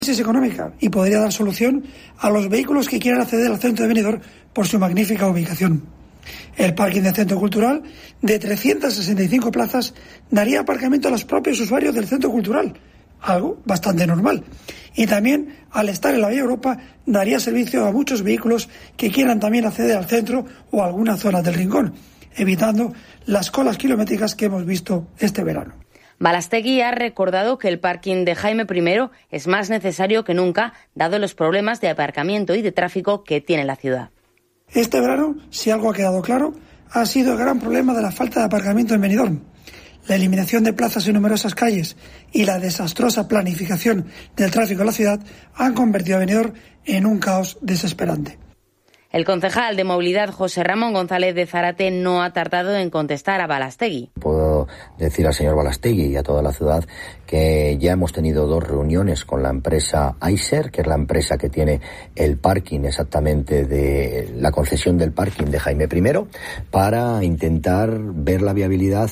crisis económica y podría dar solución a los vehículos que quieran acceder al centro de Benidorm por su magnífica ubicación. El parking del Centro Cultural, de 365 plazas, daría aparcamiento a los propios usuarios del Centro Cultural, algo bastante normal. Y también, al estar en la Vía Europa, daría servicio a muchos vehículos que quieran también acceder al centro o a alguna zona del Rincón, evitando las colas kilométricas que hemos visto este verano. Balastegui ha recordado que el parking de Jaime I es más necesario que nunca, dado los problemas de aparcamiento y de tráfico que tiene la ciudad. Este verano, si algo ha quedado claro, ha sido el gran problema de la falta de aparcamiento en Benidorm. La eliminación de plazas en numerosas calles y la desastrosa planificación del tráfico en la ciudad han convertido a Benidorm en un caos desesperante. El concejal de Movilidad, José Ramón González de Zárate, no ha tardado en contestar a Balastegui. Puedo decir al señor Balastegui y a toda la ciudad que ya hemos tenido 2 reuniones con la empresa Aiser, que es la empresa que tiene el parking exactamente de la concesión del parking de Jaime I, para intentar ver la viabilidad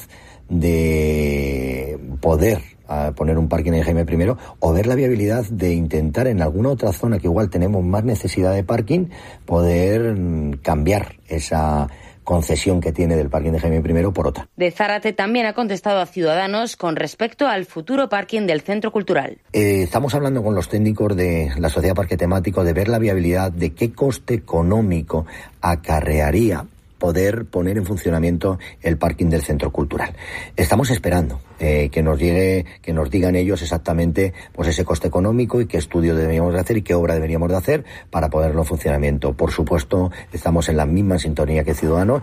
de poder poner un parking en Jaime I o ver la viabilidad de intentar en alguna otra zona que igual tenemos más necesidad de parking, poder cambiar esa concesión que tiene del parking de Jaime I por otra. De Zárate también ha contestado a Ciudadanos con respecto al futuro parking del Centro Cultural. Estamos hablando con los técnicos de la Sociedad Parque Temático de ver la viabilidad de qué coste económico acarrearía poder poner en funcionamiento el parking del Centro Cultural. Estamos esperando que nos digan ellos exactamente pues ese coste económico y qué estudio deberíamos de hacer y qué obra deberíamos de hacer para ponerlo en funcionamiento. Por supuesto, estamos en la misma sintonía que Ciudadanos.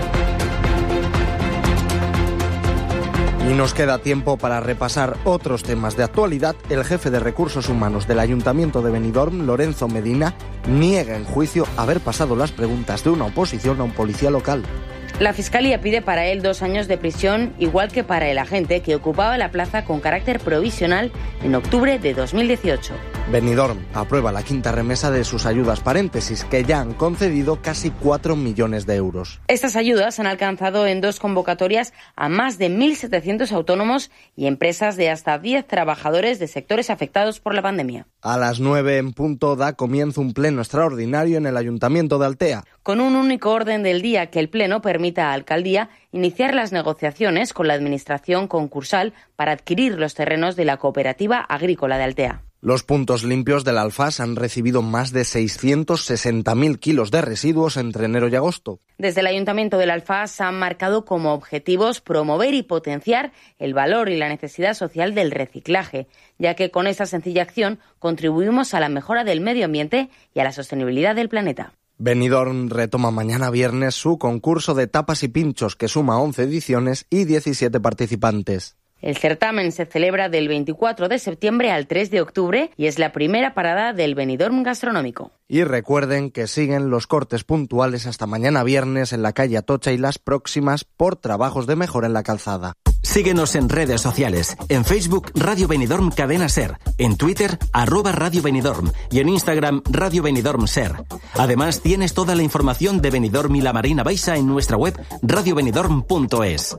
Y nos queda tiempo para repasar otros temas de actualidad. El jefe de Recursos Humanos del Ayuntamiento de Benidorm, Lorenzo Medina, niega en juicio haber pasado las preguntas de una oposición a un policía local. La Fiscalía pide para él 2 años de prisión, igual que para el agente que ocupaba la plaza con carácter provisional en octubre de 2018. Benidorm aprueba la 5ª remesa de sus ayudas paréntesis, que ya han concedido casi 4 millones de euros. Estas ayudas han alcanzado en 2 convocatorias a más de 1.700 autónomos y empresas de hasta 10 trabajadores de sectores afectados por la pandemia. A las 9 en punto da comienzo un pleno extraordinario en el Ayuntamiento de Altea. Con un único orden del día que el pleno permita a la Alcaldía iniciar las negociaciones con la Administración concursal para adquirir los terrenos de la Cooperativa Agrícola de Altea. Los puntos limpios del Alfás han recibido más de 660.000 kilos de residuos entre enero y agosto. Desde el Ayuntamiento del Alfás han marcado como objetivos promover y potenciar el valor y la necesidad social del reciclaje, ya que con esta sencilla acción contribuimos a la mejora del medio ambiente y a la sostenibilidad del planeta. Benidorm retoma mañana viernes su concurso de tapas y pinchos, que suma 11 ediciones y 17 participantes. El certamen se celebra del 24 de septiembre al 3 de octubre y es la primera parada del Benidorm gastronómico. Y recuerden que siguen los cortes puntuales hasta mañana viernes en la calle Atocha y las próximas por trabajos de mejora en la calzada. Síguenos en redes sociales. En Facebook, Radio Benidorm Cadena Ser. En Twitter, @Radio Benidorm. Y en Instagram, Radio Benidorm Ser. Además, tienes toda la información de Benidorm y la Marina Baixa en nuestra web radiobenidorm.es.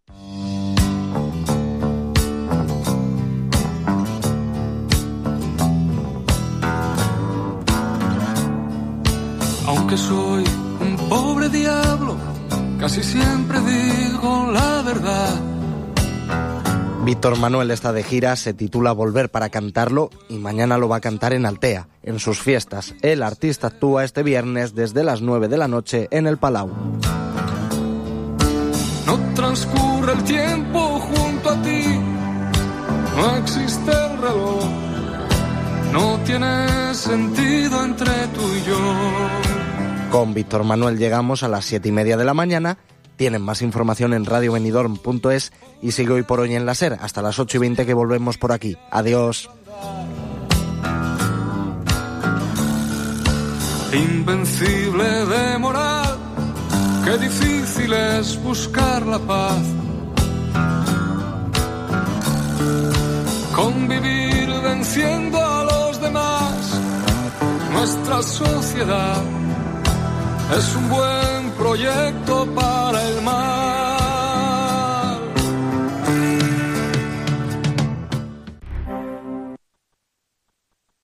Aunque soy un pobre diablo, casi siempre digo la verdad. Víctor Manuel está de gira, se titula Volver para cantarlo y mañana lo va a cantar en Altea, en sus fiestas. El artista actúa este viernes desde las 9 de la noche en el Palau. No transcurre el tiempo junto a ti, no existe el reloj, no tiene sentido entre tú y yo. Con Víctor Manuel llegamos a las 7:30 de la mañana. Tienen más información en radiobenidorm.es y sigue Hoy por Hoy en la SER. Hasta las 8:20 que volvemos por aquí. Adiós. Invencible de moral, qué difícil es buscar la paz. Convivir venciendo a los demás, nuestra sociedad es un buen proyecto para el mar.